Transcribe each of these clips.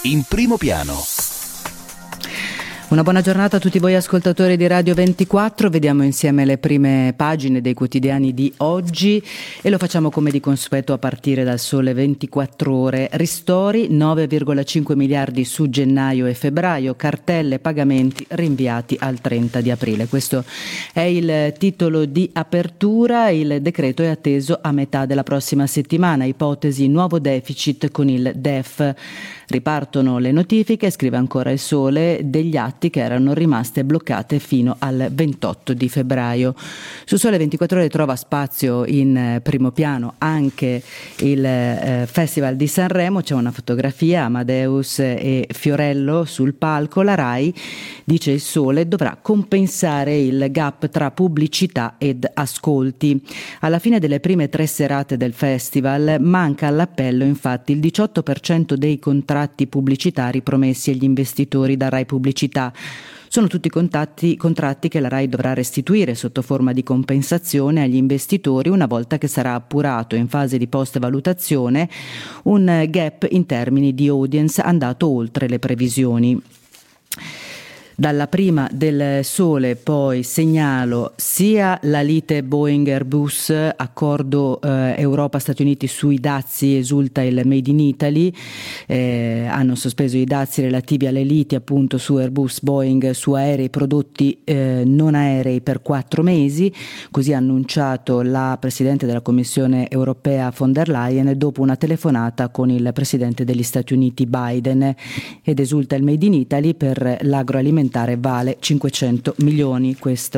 in primo piano. Una buona giornata a tutti voi ascoltatori di Radio 24, vediamo insieme le prime pagine dei quotidiani di oggi e lo facciamo come di consueto a partire dal Sole 24 Ore. Ristori 9,5 miliardi su gennaio e febbraio, cartelle pagamenti rinviati al 30 di aprile. Questo è il titolo di apertura, il decreto è atteso a metà della prossima settimana, ipotesi nuovo deficit con il DEF. Ripartono le notifiche, scrive ancora il Sole, degli atti che erano rimaste bloccate fino al 28 di febbraio. Su Sole 24 Ore trova spazio in primo piano anche il Festival di Sanremo, c'è una fotografia, Amadeus e Fiorello sul palco, la RAI, dice il Sole, dovrà compensare il gap tra pubblicità ed ascolti. Alla fine delle prime 3 serate del festival manca all'appello infatti il 18% dei contratti pubblicitari promessi agli investitori da Rai Pubblicità. Sono tutti contratti che la RAI dovrà restituire sotto forma di compensazione agli investitori una volta che sarà appurato in fase di post-valutazione un gap in termini di audience andato oltre le previsioni. Dalla prima del Sole poi segnalo sia la lite Boeing-Airbus, accordo Europa-Stati Uniti sui dazi, esulta il Made in Italy, hanno sospeso i dazi relativi alle liti appunto su Airbus, Boeing, su aerei prodotti non aerei per 4 mesi, così ha annunciato la Presidente della Commissione Europea von der Leyen dopo una telefonata con il Presidente degli Stati Uniti Biden, ed esulta il Made in Italy per l'agroalimentare vale 500 milioni.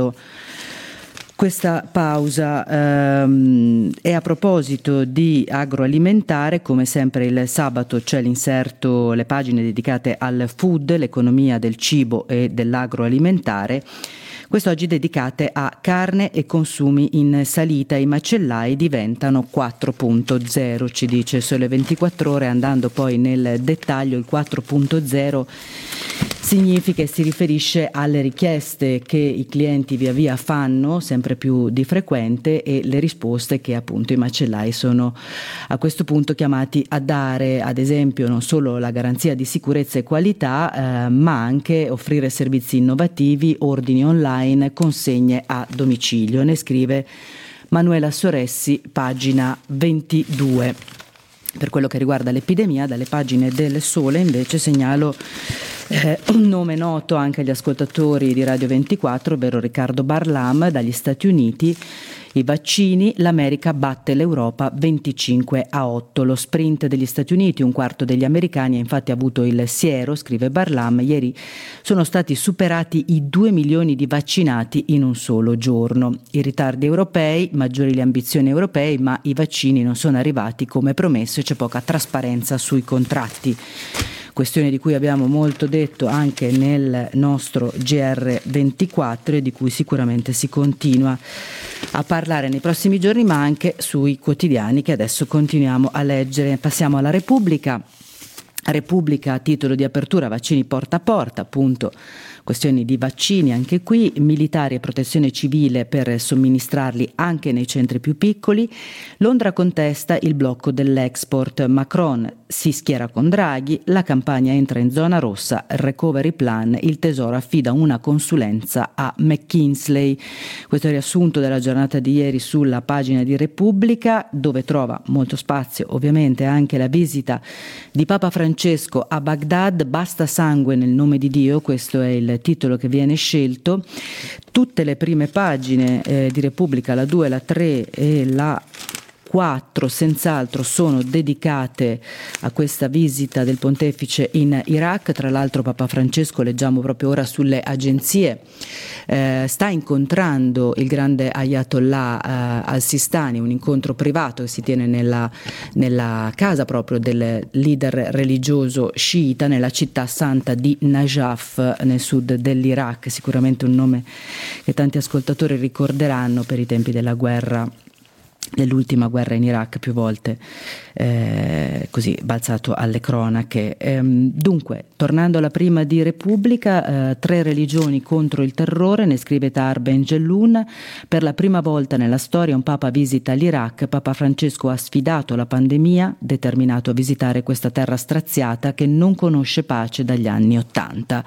Questa pausa e a proposito di agroalimentare, come sempre il sabato c'è l'inserto, le pagine dedicate al food, l'economia del cibo e dell'agroalimentare. Quest'oggi dedicate a carne e consumi in salita, i macellai diventano 4.0, ci dice Sole 24 Ore, andando poi nel dettaglio. Il 4.0 significa e si riferisce alle richieste che i clienti via via fanno sempre più di frequente e le risposte che appunto i macellai sono a questo punto chiamati a dare, ad esempio non solo la garanzia di sicurezza e qualità, ma anche offrire servizi innovativi, ordini online, consegne a domicilio. Ne scrive Manuela Soressi, pagina 22. Per quello che riguarda l'epidemia, dalle pagine del Sole invece segnalo un nome noto anche agli ascoltatori di Radio 24, ovvero Riccardo Barlam, dagli Stati Uniti. I vaccini, l'America batte l'Europa 25-8. Lo sprint degli Stati Uniti, un quarto degli americani ha infatti avuto il siero, scrive Barlam. Ieri sono stati superati i 2 milioni di vaccinati in un solo giorno. I ritardi europei, maggiori le ambizioni europee, ma i vaccini non sono arrivati come promesso e c'è poca trasparenza sui contratti. Questione di cui abbiamo molto detto anche nel nostro GR24 e di cui sicuramente si continua a parlare nei prossimi giorni, ma anche sui quotidiani che adesso continuiamo a leggere. Passiamo alla Repubblica. Repubblica a titolo di apertura, vaccini porta a porta, appunto questioni di vaccini anche qui, militari e protezione civile per somministrarli anche nei centri più piccoli. Londra contesta il blocco dell'export, Macron si schiera con Draghi, la campagna entra in zona rossa, recovery plan, il Tesoro affida una consulenza a McKinsey. Questo è il riassunto della giornata di ieri sulla pagina di Repubblica, dove trova molto spazio ovviamente anche la visita di Papa Francesco a Baghdad, basta sangue nel nome di Dio, questo è il titolo che viene scelto. Tutte le prime pagine di Repubblica, la 2, la 3 e la 4 senz'altro sono dedicate a questa visita del pontefice in Iraq. Tra l'altro Papa Francesco, leggiamo proprio ora sulle agenzie, sta incontrando il grande Ayatollah al-Sistani, un incontro privato che si tiene nella casa proprio del leader religioso sciita nella città santa di Najaf nel sud dell'Iraq, sicuramente un nome che tanti ascoltatori ricorderanno per i tempi della guerra dell'ultima guerra in Iraq, più volte così balzato alle cronache. Dunque, tornando alla prima di Repubblica, 3 religioni contro il terrore, ne scrive Tahar Ben Jelloun. Per la prima volta nella storia un papa visita l'Iraq. Papa Francesco ha sfidato la pandemia, determinato a visitare questa terra straziata che non conosce pace dagli anni '80.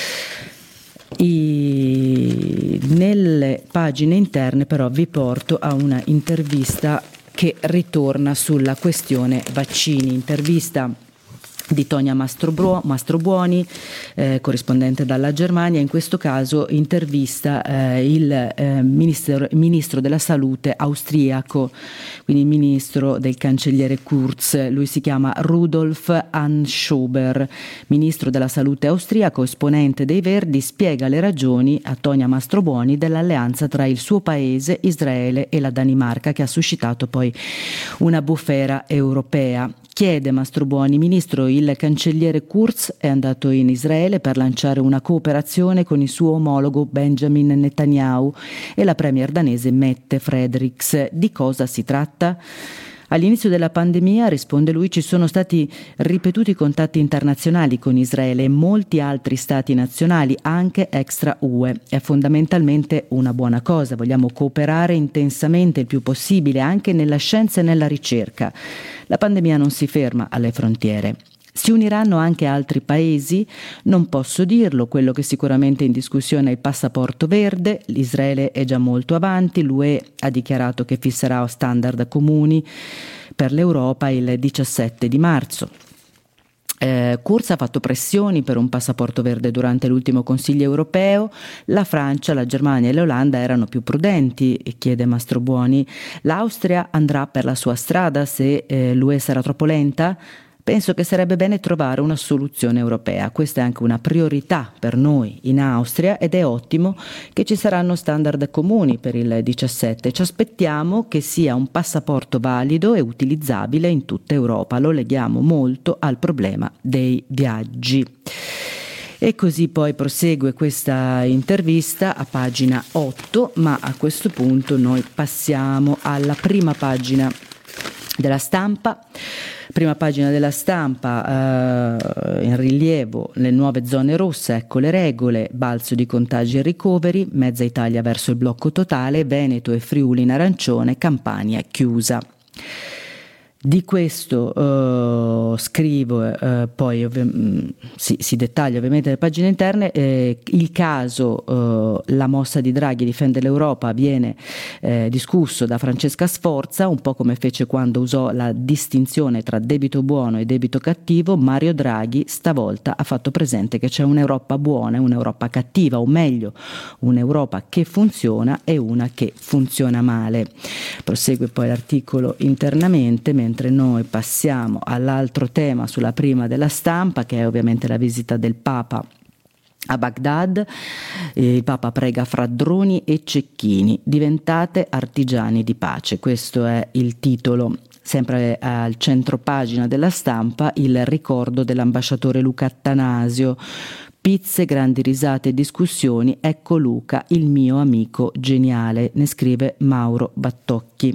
Nelle pagine interne però vi porto a una intervista che ritorna sulla questione vaccini, intervista di Tonia Mastrobuoni, corrispondente dalla Germania. In questo caso intervista il ministro della salute austriaco, quindi il ministro del cancelliere Kurz. Lui si chiama Rudolf Anschober, ministro della salute austriaco, esponente dei Verdi. Spiega le ragioni a Tonia Mastrobuoni dell'alleanza tra il suo paese, Israele, e la Danimarca, che ha suscitato poi una bufera europea. Chiede Mastrobuoni: ministro, il cancelliere Kurz è andato in Israele per lanciare una cooperazione con il suo omologo Benjamin Netanyahu e la premier danese Mette Fredericks. Di cosa si tratta? All'inizio della pandemia, risponde lui, ci sono stati ripetuti contatti internazionali con Israele e molti altri stati nazionali, anche extra UE. È fondamentalmente una buona cosa. Vogliamo cooperare intensamente il più possibile, anche nella scienza e nella ricerca. La pandemia non si ferma alle frontiere. Si uniranno anche altri paesi? Non posso dirlo. Quello che sicuramente è in discussione è il passaporto verde. L'Israele è già molto avanti. L'UE ha dichiarato che fisserà standard comuni per l'Europa il 17 di marzo. Kurz ha fatto pressioni per un passaporto verde durante l'ultimo Consiglio europeo. La Francia, la Germania e l'Olanda erano più prudenti, chiede Mastrobuoni. L'Austria andrà per la sua strada se l'UE sarà troppo lenta? Penso che sarebbe bene trovare una soluzione europea. Questa è anche una priorità per noi in Austria ed è ottimo che ci saranno standard comuni per il 17. Ci aspettiamo che sia un passaporto valido e utilizzabile in tutta Europa. Lo leghiamo molto al problema dei viaggi. E così poi prosegue questa intervista a pagina 8, ma a questo punto noi passiamo alla prima pagina della Stampa. Prima pagina della Stampa, in rilievo le nuove zone rosse, ecco le regole: balzo di contagi e ricoveri, mezza Italia verso il blocco totale, Veneto e Friuli in arancione, Campania chiusa. Di questo scrivo, poi si dettaglia ovviamente le pagine interne. Il caso, la mossa di Draghi difende l'Europa, viene discusso da Francesca Sforza, un po' come fece quando usò la distinzione tra debito buono e debito cattivo. Mario Draghi stavolta ha fatto presente che c'è un'Europa buona e un'Europa cattiva, o meglio un'Europa che funziona e una che funziona male. Prosegue poi l'articolo internamente, mentre noi passiamo all'altro tema sulla prima della Stampa, che è ovviamente la visita del Papa a Baghdad. Il Papa prega fra droni e cecchini: diventate artigiani di pace. Questo è il titolo. Sempre al centro pagina della Stampa il ricordo dell'ambasciatore Luca Attanasio. Pizze, grandi risate e discussioni, ecco Luca, il mio amico geniale, ne scrive Mauro Battocchi.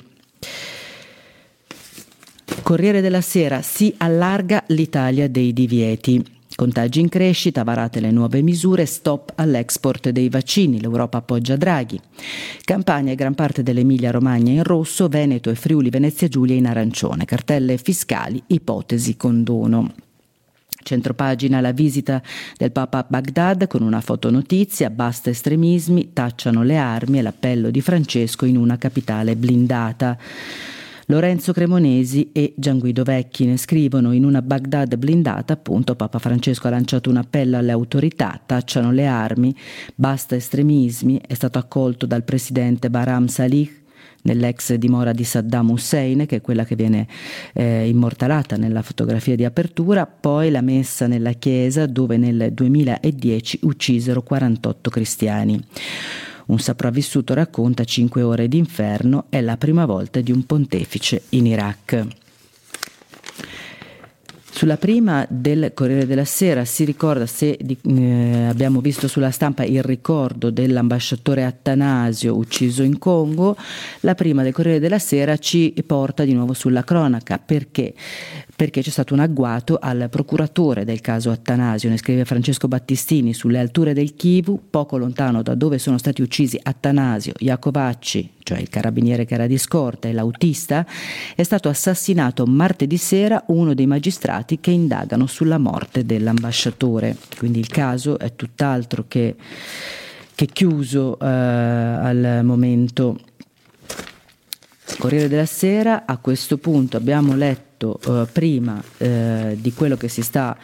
Corriere della Sera: si allarga l'Italia dei divieti. Contagi in crescita, varate le nuove misure, stop all'export dei vaccini, l'Europa appoggia Draghi. Campania e gran parte dell'Emilia Romagna in rosso, Veneto e Friuli Venezia Giulia in arancione, cartelle fiscali, ipotesi condono. Centropagina: la visita del Papa a Baghdad con una fotonotizia, basta estremismi, tacciano le armi e l'appello di Francesco in una capitale blindata. Lorenzo Cremonesi e Gianguido Vecchi ne scrivono: in una Baghdad blindata, appunto, Papa Francesco ha lanciato un appello alle autorità, tacciano le armi, basta estremismi. È stato accolto dal presidente Barham Salih nell'ex dimora di Saddam Hussein, che è quella che viene immortalata nella fotografia di apertura, poi la messa nella chiesa dove nel 2010 uccisero 48 cristiani. Un sopravvissuto racconta 5 ore d'inferno, è la prima volta di un pontefice in Iraq. Sulla prima del Corriere della Sera si ricorda, abbiamo visto sulla stampa il ricordo dell'ambasciatore Attanasio ucciso in Congo, la prima del Corriere della Sera ci porta di nuovo sulla cronaca. Perché? Perché c'è stato un agguato al procuratore del caso Attanasio, ne scrive Francesco Battistini, sulle alture del Kivu, poco lontano da dove sono stati uccisi Attanasio, Iacovacci, cioè il carabiniere che era di scorta, e l'autista, è stato assassinato martedì sera uno dei magistrati che indagano sulla morte dell'ambasciatore. Quindi il caso è tutt'altro che chiuso al momento. Corriere della Sera, a questo punto abbiamo letto prima di quello che si sta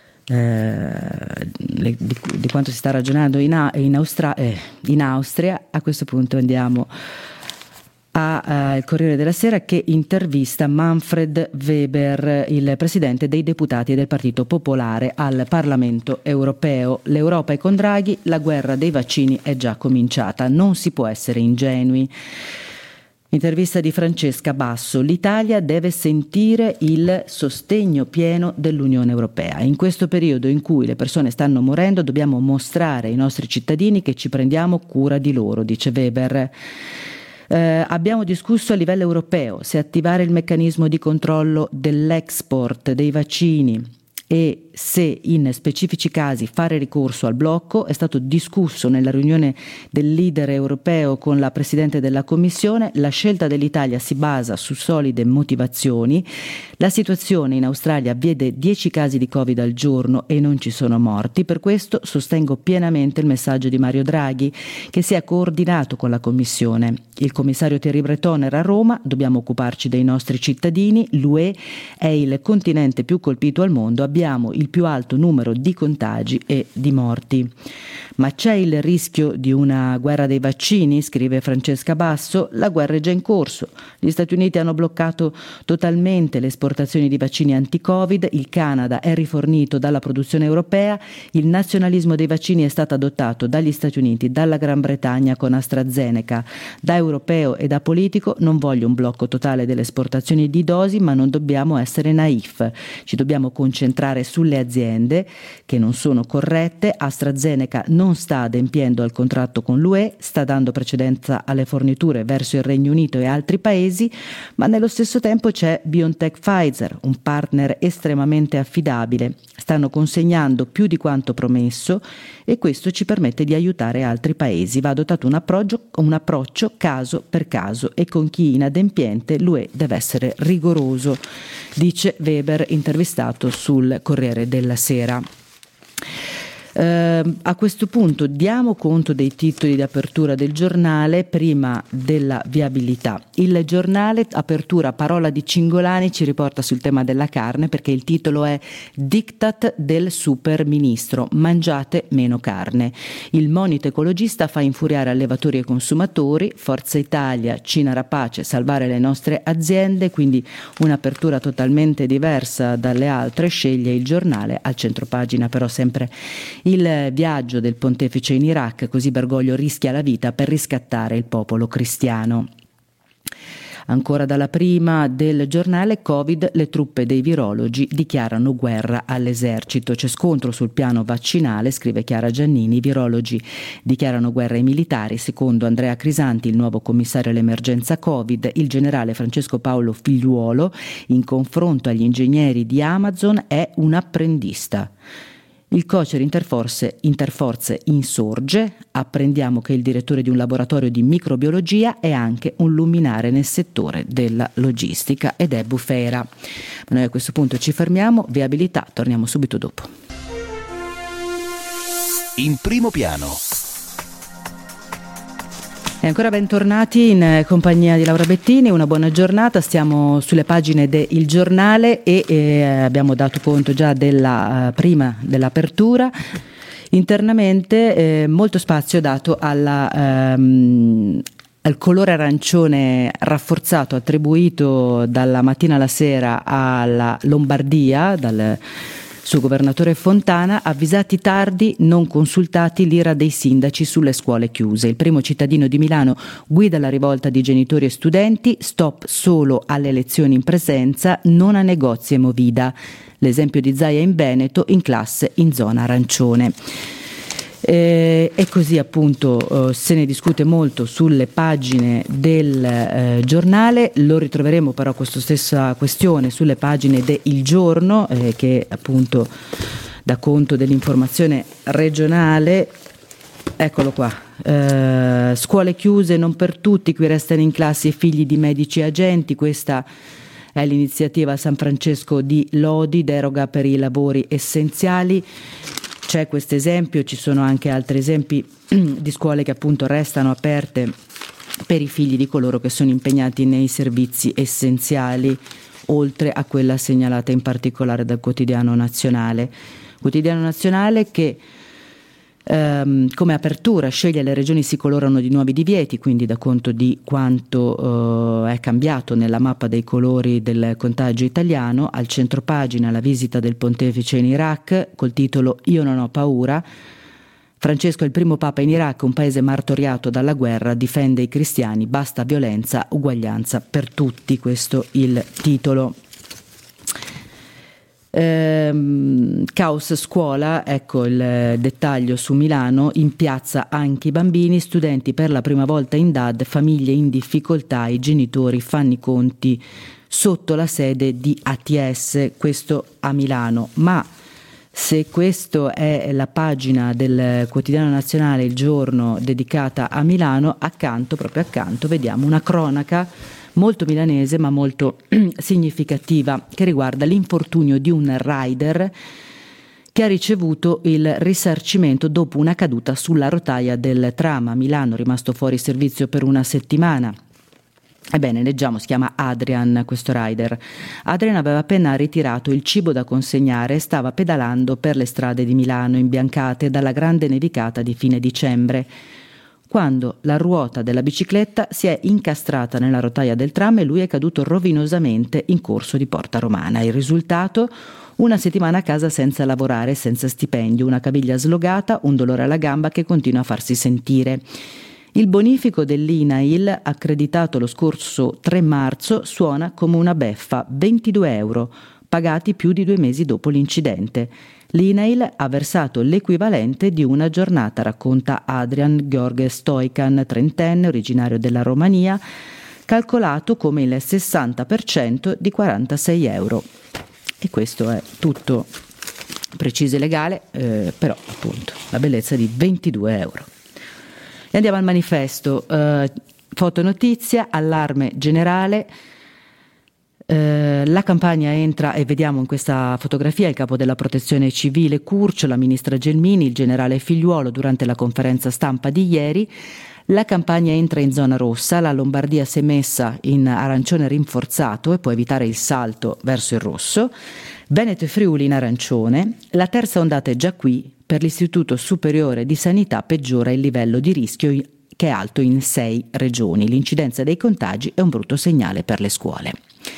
di quanto si sta ragionando in Austria. A questo punto andiamo al Corriere della Sera, che intervista Manfred Weber, il presidente dei deputati del Partito Popolare al Parlamento Europeo. L'Europa è con Draghi, la guerra dei vaccini è già cominciata, non si può essere ingenui. Intervista di Francesca Basso. L'Italia deve sentire il sostegno pieno dell'Unione Europea. In questo periodo in cui le persone stanno morendo dobbiamo mostrare ai nostri cittadini che ci prendiamo cura di loro, dice Weber. Abbiamo discusso a livello europeo se attivare il meccanismo di controllo dell'export dei vaccini e se in specifici casi fare ricorso al blocco. È stato discusso nella riunione del leader europeo con la Presidente della Commissione. La scelta dell'Italia si basa su solide motivazioni. La situazione in Australia vede 10 casi di Covid al giorno e non ci sono morti. Per questo sostengo pienamente il messaggio di Mario Draghi, che si è coordinato con la Commissione. Il commissario Thierry Breton era a Roma. Dobbiamo occuparci dei nostri cittadini. L'UE è il continente più colpito al mondo. Abbiamo il più alto numero di contagi e di morti. Ma c'è il rischio di una guerra dei vaccini, scrive Francesca Basso. La guerra è già in corso. Gli Stati Uniti hanno bloccato totalmente le esportazioni di vaccini anti-Covid, il Canada è rifornito dalla produzione europea, il nazionalismo dei vaccini è stato adottato dagli Stati Uniti, dalla Gran Bretagna con AstraZeneca. Da europeo e da politico non voglio un blocco totale delle esportazioni di dosi, ma non dobbiamo essere naif. Ci dobbiamo concentrare sulle aziende che non sono corrette. AstraZeneca non sta adempiendo al contratto con l'UE, sta dando precedenza alle forniture verso il Regno Unito e altri paesi, ma nello stesso tempo c'è BioNTech Pfizer, un partner estremamente affidabile. Stanno consegnando più di quanto promesso e questo ci permette di aiutare altri paesi. Va adottato un approccio caso per caso e con chi inadempiente l'UE deve essere rigoroso, dice Weber, intervistato sul Corriere della Sera. A questo punto diamo conto dei titoli di apertura del giornale prima della viabilità. Il giornale, apertura, parola di Cingolani, ci riporta sul tema della carne, perché il titolo è Diktat del super ministro, mangiate meno carne. Il monito ecologista fa infuriare allevatori e consumatori. Forza Italia, Cina rapace, salvare le nostre aziende, quindi un'apertura totalmente diversa dalle altre. Sceglie il giornale, al centropagina però sempre il viaggio del pontefice in Iraq, così Bergoglio rischia la vita per riscattare il popolo cristiano. Ancora dalla prima del giornale, Covid, le truppe dei virologi dichiarano guerra all'esercito. C'è scontro sul piano vaccinale, scrive Chiara Giannini, i virologi dichiarano guerra ai militari. Secondo Andrea Crisanti, il nuovo commissario all'emergenza Covid, il generale Francesco Paolo Figliuolo, in confronto agli ingegneri di Amazon, è un apprendista. Il Cocer Interforze insorge, apprendiamo che il direttore di un laboratorio di microbiologia è anche un luminare nel settore della logistica ed è bufera. Ma noi a questo punto ci fermiamo, viabilità, torniamo subito dopo. In primo piano. E ancora bentornati in compagnia di Laura Bettini, una buona giornata, stiamo sulle pagine del giornale e abbiamo dato conto già della prima dell'apertura. Internamente molto spazio dato al colore arancione rafforzato attribuito dalla mattina alla sera alla Lombardia, dal suo governatore Fontana. Avvisati tardi, non consultati, l'ira dei sindaci sulle scuole chiuse. Il primo cittadino di Milano guida la rivolta di genitori e studenti, stop solo alle lezioni in presenza, non a negozi e movida. l'esempio di Zaia in Veneto, in classe in zona arancione. E così appunto se ne discute molto sulle pagine del giornale. Lo ritroveremo però questa stessa questione sulle pagine de Il Giorno, che appunto dà conto dell'informazione regionale. Eccolo qua, scuole chiuse non per tutti, qui restano in classe i figli di medici e agenti. Questa è l'iniziativa San Francesco di Lodi, deroga per i lavori essenziali. C'è questo esempio, ci sono anche altri esempi di scuole che appunto restano aperte per i figli di coloro che sono impegnati nei servizi essenziali, oltre a quella segnalata in particolare dal Quotidiano Nazionale. Quotidiano Nazionale che come apertura sceglie le regioni si colorano di nuovi divieti, quindi dà conto di quanto è cambiato nella mappa dei colori del contagio italiano. Al centropagina la visita del pontefice in Iraq col titolo Io non ho paura. Francesco è il primo papa in Iraq, un paese martoriato dalla guerra, difende i cristiani, basta violenza, uguaglianza per tutti, questo il titolo. Caos scuola, ecco il dettaglio su Milano, in piazza anche i bambini, studenti per la prima volta in DAD, famiglie in difficoltà, i genitori fanno i conti sotto la sede di ATS, questo a Milano. Ma se questa è la pagina del Quotidiano Nazionale, Il Giorno, dedicata a Milano, proprio accanto, vediamo una cronaca molto milanese ma molto significativa che riguarda l'infortunio di un rider che ha ricevuto il risarcimento dopo una caduta sulla rotaia del tram a Milano, rimasto fuori servizio per una settimana. Ebbene, leggiamo, si chiama Adrian questo rider. Adrian aveva appena ritirato il cibo da consegnare e stava pedalando per le strade di Milano imbiancate dalla grande nevicata di fine dicembre, quando la ruota della bicicletta si è incastrata nella rotaia del tram e lui è caduto rovinosamente in corso di Porta Romana. Il risultato? Una settimana a casa senza lavorare, senza stipendio, una caviglia slogata, un dolore alla gamba che continua a farsi sentire. Il bonifico dell'INAIL, accreditato lo scorso 3 marzo, suona come una beffa, 22 euro, pagati più di 2 mesi dopo l'incidente. L'INAIL ha versato l'equivalente di una giornata, racconta Adrian Gheorghe Stoican, trentenne, originario della Romania, calcolato come il 60% di 46 euro. E questo è tutto preciso e legale, però appunto la bellezza di 22 euro. E andiamo al manifesto. Fotonotizia, allarme generale. La campagna entra e vediamo in questa fotografia il capo della protezione civile Curcio, la ministra Gelmini, il generale Figliuolo durante la conferenza stampa di ieri. La campagna entra in zona rossa, la Lombardia si è messa in arancione rinforzato e può evitare il salto verso il rosso. Veneto e Friuli in arancione. La terza ondata è già qui, per l'Istituto Superiore di Sanità peggiora il livello di rischio che è alto in 6 regioni. L'incidenza dei contagi è un brutto segnale per le scuole.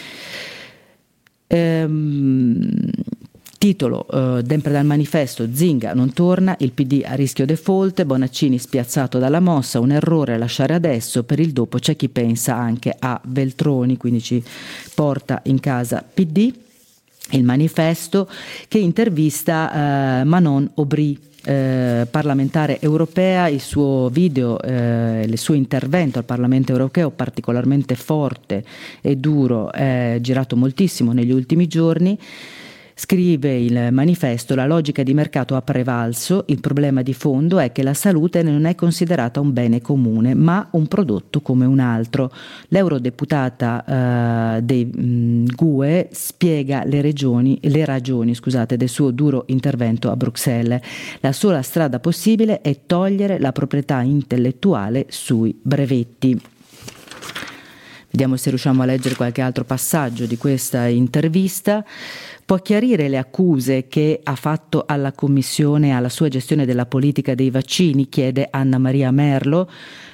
Titolo sempre dal manifesto: Zinga non torna, il PD a rischio default, Bonaccini spiazzato dalla mossa, un errore a lasciare adesso, per il dopo c'è chi pensa anche a Veltroni, quindi ci porta in casa PD. Il manifesto che intervista Manon Aubry, parlamentare europea. Il suo video, il suo intervento al Parlamento europeo particolarmente forte e duro, è girato moltissimo negli ultimi giorni. Scrive il manifesto: la logica di mercato ha prevalso, il problema di fondo è che la salute non è considerata un bene comune ma un prodotto come un altro. L'eurodeputata dei GUE spiega le ragioni del suo duro intervento a Bruxelles. La sola strada possibile è togliere la proprietà intellettuale sui brevetti. Vediamo se riusciamo a leggere qualche altro passaggio di questa intervista. Può chiarire le accuse che ha fatto alla Commissione alla sua gestione della politica dei vaccini, chiede Anna Maria Merlo.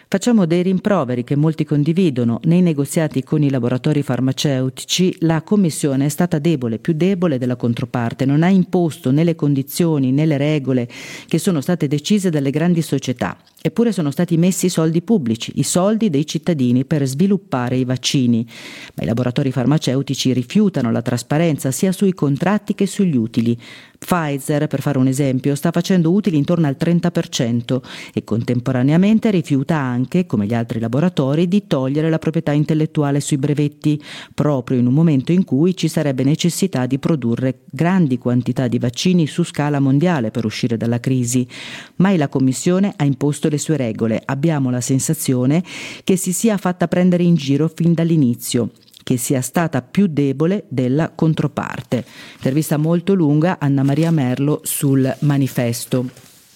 Facciamo dei rimproveri che molti condividono. Nei negoziati con i laboratori farmaceutici la Commissione è stata debole, più debole della controparte, non ha imposto né le condizioni né le regole che sono state decise dalle grandi società. Eppure sono stati messi i soldi pubblici, i soldi dei cittadini per sviluppare i vaccini. Ma i laboratori farmaceutici rifiutano la trasparenza sia sui contratti che sugli utili. Pfizer, per fare un esempio, sta facendo utili intorno al 30% e contemporaneamente rifiuta anche, come gli altri laboratori, di togliere la proprietà intellettuale sui brevetti, proprio in un momento in cui ci sarebbe necessità di produrre grandi quantità di vaccini su scala mondiale per uscire dalla crisi. Mai la Commissione ha imposto le sue regole. Abbiamo la sensazione che si sia fatta prendere in giro fin dall'inizio, che sia stata più debole della controparte. Intervista molto lunga, Anna Maria Merlo sul Manifesto.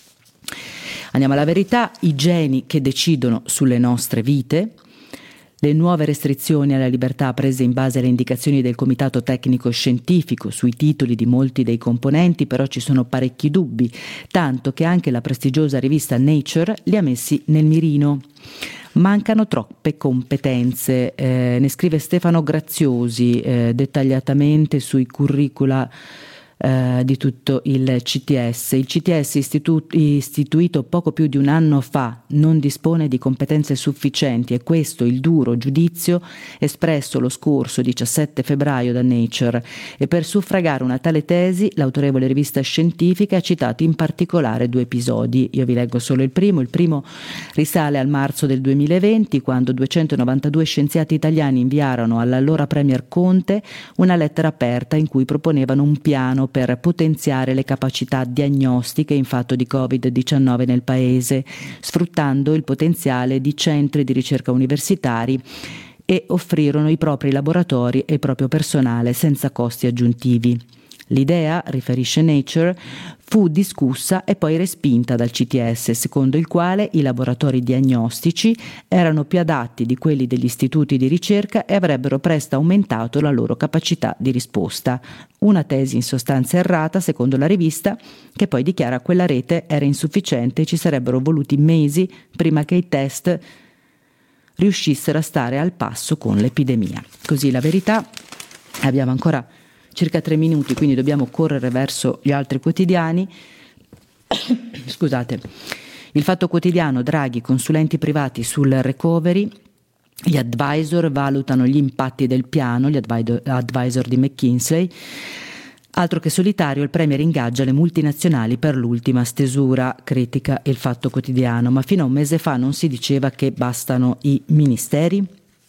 Andiamo alla verità, i geni che decidono sulle nostre vite, le nuove restrizioni alla libertà prese in base alle indicazioni del Comitato Tecnico Scientifico sui titoli di molti dei componenti, però ci sono parecchi dubbi, tanto che anche la prestigiosa rivista Nature li ha messi nel mirino. Mancano troppe competenze, ne scrive Stefano Graziosi dettagliatamente sui curricula di tutto il CTS. Il CTS istituito poco più di un anno fa non dispone di competenze sufficienti, e questo il duro giudizio espresso lo scorso 17 febbraio da Nature, e per suffragare una tale tesi l'autorevole rivista scientifica ha citato in particolare 2 episodi. Io vi leggo solo il primo. Il primo risale al marzo del 2020, quando 292 scienziati italiani inviarono all'allora Premier Conte una lettera aperta in cui proponevano un piano per potenziare le capacità diagnostiche in fatto di Covid-19 nel Paese, sfruttando il potenziale di centri di ricerca universitari, e offrirono i propri laboratori e il proprio personale senza costi aggiuntivi. L'idea, riferisce Nature, fu discussa e poi respinta dal CTS, secondo il quale i laboratori diagnostici erano più adatti di quelli degli istituti di ricerca e avrebbero presto aumentato la loro capacità di risposta. Una tesi in sostanza errata, secondo la rivista, che poi dichiara quella rete era insufficiente e ci sarebbero voluti mesi prima che i test riuscissero a stare al passo con l'epidemia. Così la verità. Abbiamo ancora circa 3 minuti, quindi dobbiamo correre verso gli altri quotidiani. Scusate. Il Fatto Quotidiano, Draghi, consulenti privati sul recovery. Gli advisor valutano gli impatti del piano, gli advisor di McKinsey. Altro che solitario, il Premier ingaggia le multinazionali per l'ultima stesura, critica il Fatto Quotidiano. Ma fino a un mese fa non si diceva che bastano i ministeri?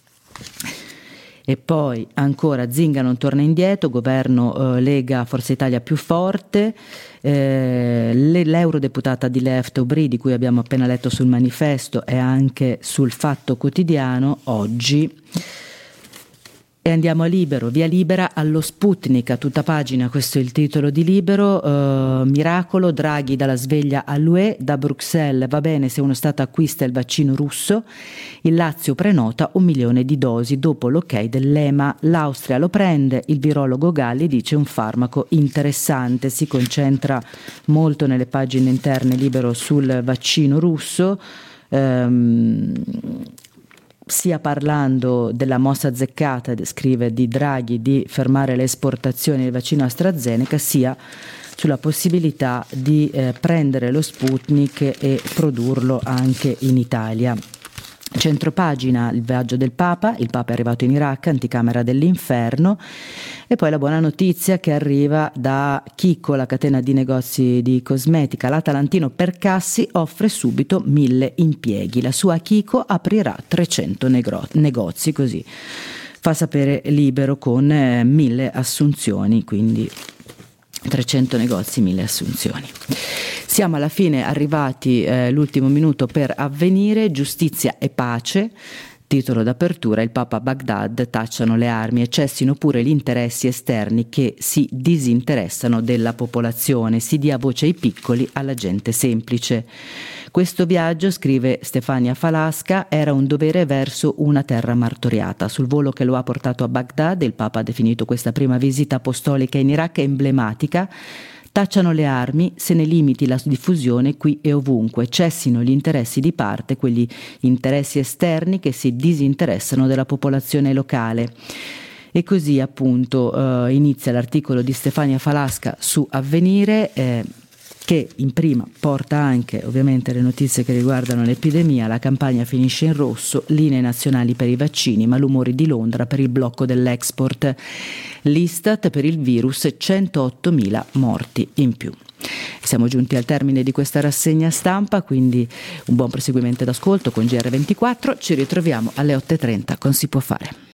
E poi ancora Zinga non torna indietro, governo Lega Forza Italia più forte, l'eurodeputata di Left Aubry, di cui abbiamo appena letto sul Manifesto, e anche sul Fatto Quotidiano oggi. E andiamo a Libero, via libera allo Sputnik, a tutta pagina, questo è il titolo di Libero. Miracolo, Draghi dalla sveglia all'UE, da Bruxelles va bene se uno Stato acquista il vaccino russo, il Lazio prenota 1 milione di dosi dopo l'ok dell'EMA, l'Austria lo prende, il virologo Galli dice un farmaco interessante, si concentra molto nelle pagine interne Libero sul vaccino russo, sia parlando della mossa azzeccata, scrive, di Draghi di fermare le esportazioni del vaccino AstraZeneca, sia sulla possibilità di prendere lo Sputnik e produrlo anche in Italia. Centropagina, il viaggio del Papa, il Papa è arrivato in Iraq, anticamera dell'inferno, e poi la buona notizia che arriva da Chicco, la catena di negozi di cosmetica. L'Atalantino per Cassi offre subito 1000 impieghi, la sua Chicco aprirà 300 negozi, così fa sapere Libero, con 1000 assunzioni, quindi 300 negozi, 1000 assunzioni. Siamo alla fine arrivati, l'ultimo minuto per Avvenire, giustizia e pace, titolo d'apertura, il Papa a Baghdad, tacciano le armi e cessino pure gli interessi esterni che si disinteressano della popolazione, si dia voce ai piccoli, alla gente semplice. Questo viaggio, scrive Stefania Falasca, era un dovere verso una terra martoriata. Sul volo che lo ha portato a Baghdad, il Papa ha definito questa prima visita apostolica in Iraq emblematica, Tacciano le armi, se ne limiti la diffusione qui e ovunque, cessino gli interessi di parte, quegli interessi esterni che si disinteressano della popolazione locale. E così appunto inizia l'articolo di Stefania Falasca su Avvenire, che in prima porta anche ovviamente le notizie che riguardano l'epidemia. La campagna finisce in rosso, linee nazionali per i vaccini, malumori di Londra per il blocco dell'export. L'Istat per il virus, 108.000 morti in più. Siamo giunti al termine di questa rassegna stampa, quindi un buon proseguimento d'ascolto con GR24. Ci ritroviamo alle 8.30 con Si può fare.